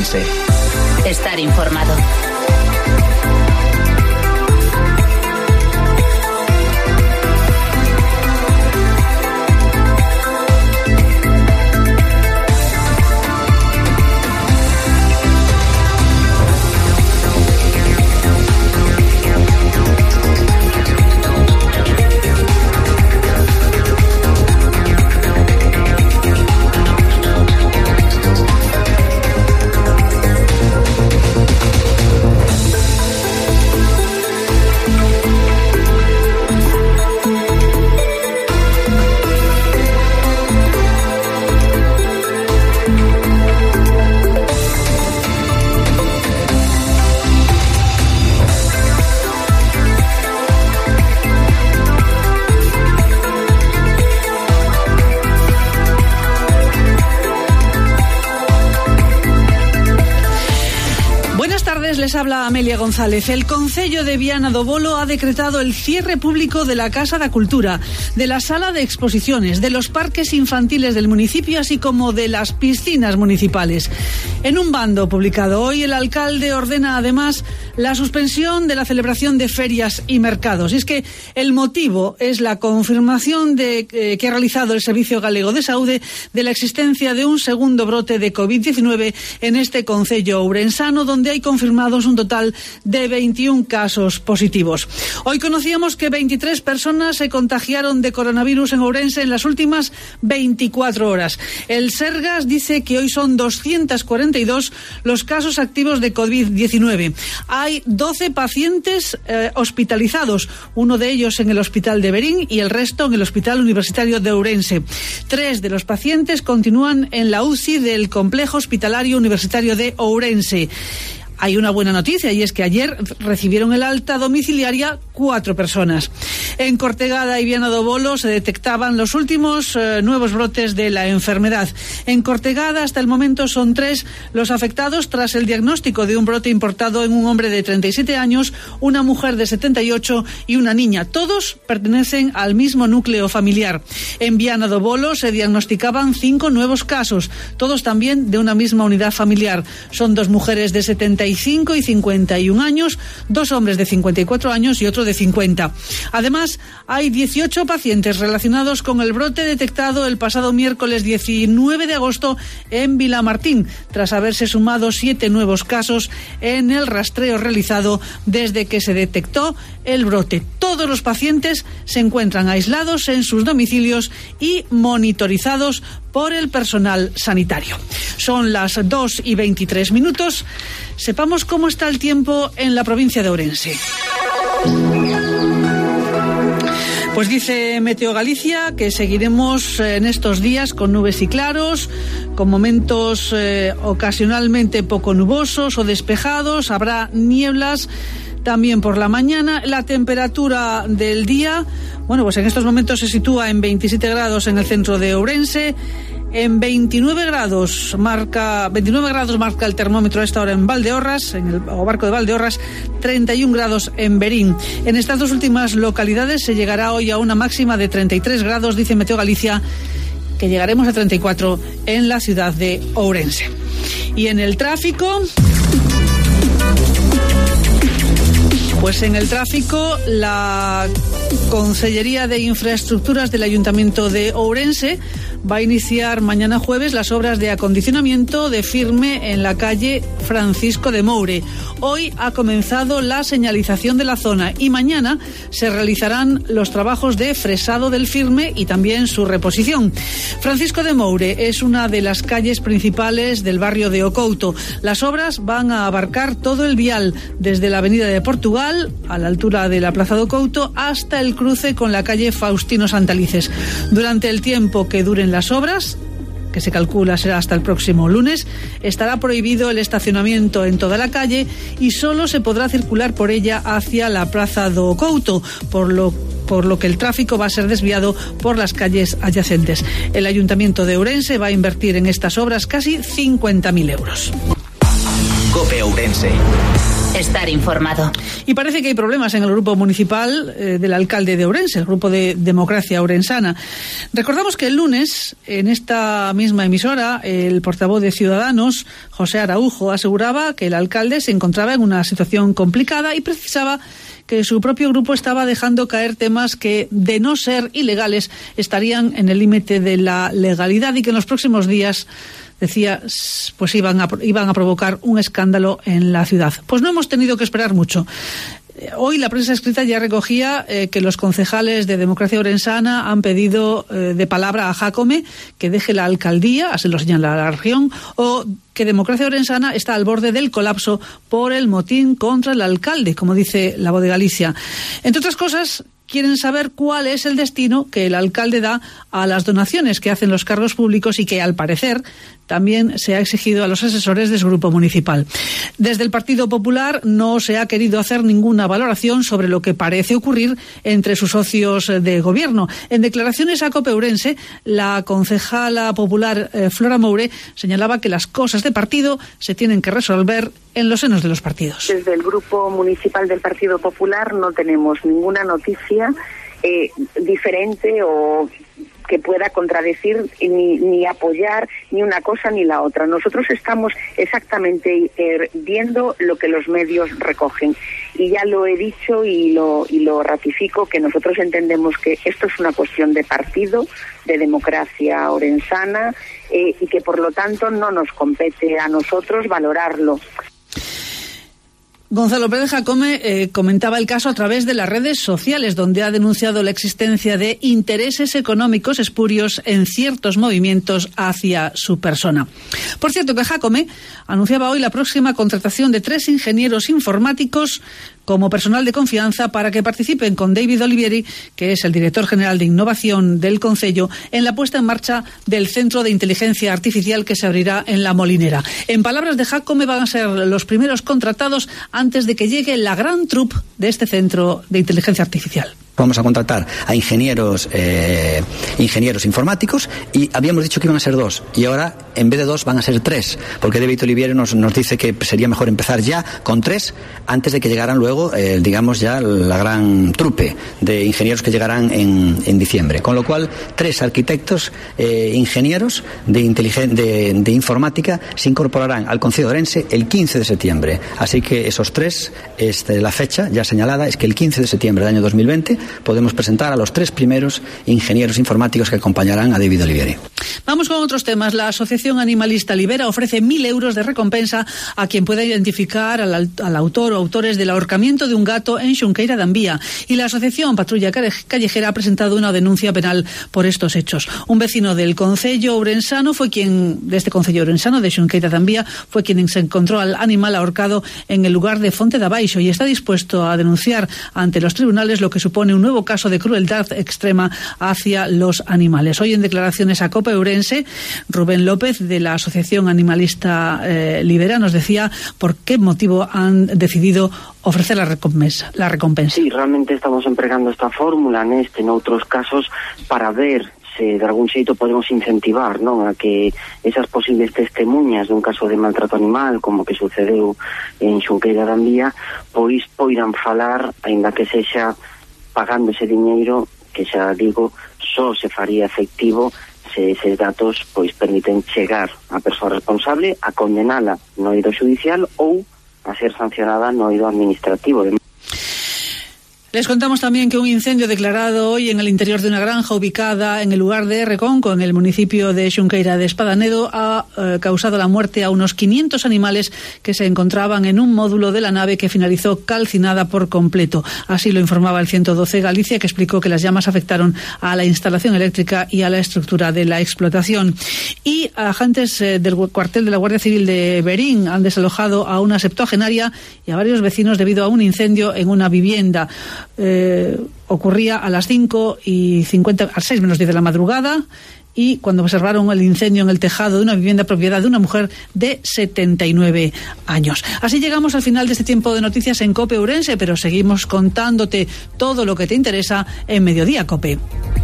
Ourense. Estar informado. Les habla Amelia González. El Concello de Viana do Bolo ha decretado el cierre público de la Casa da Cultura, de la Sala de Exposiciones, de los parques infantiles del municipio, así como de las piscinas municipales. En un bando publicado hoy, el alcalde ordena además la suspensión de la celebración de ferias y mercados. Y es que el motivo es la confirmación que ha realizado el Servicio Galego de Saúde de la existencia de un segundo brote de COVID-19 en este concello ourensano, donde hay confirmados un total de 21 casos positivos. Hoy conocíamos que 23 personas se contagiaron de coronavirus en Ourense en las últimas 24 horas. El Sergas dice que hoy son 242 los casos activos de COVID-19. Hay 12 pacientes hospitalizados, uno de ellos en el Hospital de Verín y el resto en el Hospital Universitario de Ourense. 3 de los pacientes continúan en la UCI del Complejo Hospitalario Universitario de Ourense. Hay una buena noticia, y es que ayer recibieron el alta domiciliaria 4 personas. En Cortegada y Viana do Bolo se detectaban los últimos nuevos brotes de la enfermedad. En Cortegada hasta el momento son 3 los afectados tras el diagnóstico de un brote importado en un hombre de 37 años, una mujer de 78 y una niña. Todos pertenecen al mismo núcleo familiar. En Viana do Bolo se diagnosticaban 5 nuevos casos, todos también de una misma unidad familiar. Son 2 mujeres de 75 y 51 años, 2 hombres de 54 años y otro de 50. Además, hay 18 pacientes relacionados con el brote detectado el pasado miércoles 19 de agosto en Vilamartín, tras haberse sumado 7 nuevos casos en el rastreo realizado desde que se detectó el brote. Todos los pacientes se encuentran aislados en sus domicilios y monitorizados por el personal sanitario. Son las 2:23. Sepamos cómo está el tiempo en la provincia de Ourense. Pues dice Meteo Galicia que seguiremos en estos días con nubes y claros, con momentos ocasionalmente poco nubosos o despejados. Habrá nieblas también por la mañana. La temperatura del día, bueno, pues en estos momentos se sitúa en 27 grados en el centro de Ourense. En 29 grados marca el termómetro a esta hora en Valdeorras, en el barco de Valdeorras, 31 grados en Verín. En estas 2 últimas localidades se llegará hoy a una máxima de 33 grados, dice Meteo Galicia, que llegaremos a 34 en la ciudad de Ourense. Y en el tráfico, pues en el tráfico, la Consellería de Infraestructuras del Ayuntamiento de Ourense va a iniciar mañana jueves las obras de acondicionamiento de firme en la calle Francisco de Moure. Hoy ha comenzado la señalización de la zona y mañana se realizarán los trabajos de fresado del firme y también su reposición. Francisco de Moure es una de las calles principales del barrio de Ocouto. Las obras van a abarcar todo el vial, desde la avenida de Portugal, a la altura de la plaza de Ocouto, hasta el cruce con la calle Faustino Santalices. Durante el tiempo que duren las obras, que se calcula será hasta el próximo lunes, estará prohibido el estacionamiento en toda la calle y solo se podrá circular por ella hacia la plaza do Ocouto, por lo que el tráfico va a ser desviado por las calles adyacentes. El Ayuntamiento de Ourense va a invertir en estas obras casi 50.000 euros. COPE Ourense. Estar informado. Y parece que hay problemas en el grupo municipal del alcalde de Ourense, el grupo de Democracia Ourensana. Recordamos que el lunes, en esta misma emisora, el portavoz de Ciudadanos, José Araujo, aseguraba que el alcalde se encontraba en una situación complicada y precisaba que su propio grupo estaba dejando caer temas que, de no ser ilegales, estarían en el límite de la legalidad y que en los próximos días, decía, pues iban a provocar un escándalo en la ciudad. Pues no hemos tenido que esperar mucho. Hoy la prensa escrita ya recogía que los concejales de Democracia Ourensana han pedido de palabra a Jácome que deje la alcaldía, así lo señala la región, o que Democracia Ourensana está al borde del colapso por el motín contra el alcalde, como dice La Voz de Galicia. Entre otras cosas, quieren saber cuál es el destino que el alcalde da a las donaciones que hacen los cargos públicos y que, al parecer, también se ha exigido a los asesores de su grupo municipal. Desde el Partido Popular no se ha querido hacer ninguna valoración sobre lo que parece ocurrir entre sus socios de gobierno. En declaraciones a COPE Ourense, la concejala popular Flora Moure señalaba que las cosas de partido se tienen que resolver en los senos de los partidos. Desde el grupo municipal del Partido Popular no tenemos ninguna noticia diferente o que pueda contradecir ni apoyar ni una cosa ni la otra. Nosotros estamos exactamente viendo lo que los medios recogen y ya lo he dicho y lo ratifico, que nosotros entendemos que esto es una cuestión de partido, de Democracia Ourensana, y que por lo tanto no nos compete a nosotros valorarlo. Gonzalo Pérez Jácome comentaba el caso a través de las redes sociales, donde ha denunciado la existencia de intereses económicos espurios en ciertos movimientos hacia su persona. Por cierto, que Jácome anunciaba hoy la próxima contratación de 3 ingenieros informáticos como personal de confianza para que participen con David Olivieri, que es el director general de innovación del Concello, en la puesta en marcha del Centro de Inteligencia Artificial que se abrirá en La Molinera. En palabras de Jácome, van a ser los primeros contratados antes de que llegue la gran troupe de este Centro de Inteligencia Artificial. Vamos a contratar a ingenieros informáticos, y habíamos dicho que iban a ser 2 y ahora en vez de 2 van a ser 3, porque David Olivieri nos dice que sería mejor empezar ya con 3 antes de que llegaran luego digamos ya la gran trupe de ingenieros que llegarán en diciembre, con lo cual 3 arquitectos ingenieros de informática se incorporarán al Concello de Ourense el 15 de septiembre, así que esos 3, la fecha ya señalada es que el 15 de septiembre del año 2020 podemos presentar a los 3 primeros ingenieros informáticos que acompañarán a David Olivieri. Vamos con otros temas. La Asociación Animalista Libera ofrece 1.000 euros de recompensa a quien pueda identificar al autor o autores del ahorcamiento de un gato en Xunqueira de Ambía. Y la Asociación Patrulla Callejera ha presentado una denuncia penal por estos hechos. Un vecino del Concello Ourensano de este Concello Ourensano, de Xunqueira de Ambía, fue quien se encontró al animal ahorcado en el lugar de Fonte de Abaixo y está dispuesto a denunciar ante los tribunales lo que supone un nuevo caso de crueldad extrema hacia los animales. Hoy, en declaraciones a COPE Ourense, Rubén López, de la Asociación Animalista Libera, nos decía por qué motivo han decidido ofrecer la recompensa. Sí, realmente estamos empregando esta fórmula en outros casos para ver se de algún xeito podemos incentivar, non, a que esas posibles testemunhas dun caso de maltrato animal como que sucedeu en Xunqueira de Ambía, pois poidan falar, aínda que sexa pagando ese diñeiro, que xa digo, só se faría efectivo se eses datos pois permiten chegar a persoa responsable, a condenala no eido judicial ou a ser sancionada no eido administrativo. Les contamos también que un incendio declarado hoy en el interior de una granja ubicada en el lugar de Reconco, en el municipio de Xunqueira de Espadanedo, ha causado la muerte a unos 500 animales que se encontraban en un módulo de la nave que finalizó calcinada por completo. Así lo informaba el 112 Galicia, que explicó que las llamas afectaron a la instalación eléctrica y a la estructura de la explotación. Y agentes del cuartel de la Guardia Civil de Berín han desalojado a una septuagenaria y a varios vecinos debido a un incendio en una vivienda. Ocurría a las 5:50, a las 6 menos 10 de la madrugada, y cuando observaron el incendio en el tejado de una vivienda propiedad de una mujer de 79 años. Así llegamos al final de este tiempo de noticias en COPE Ourense, pero seguimos contándote todo lo que te interesa en Mediodía COPE.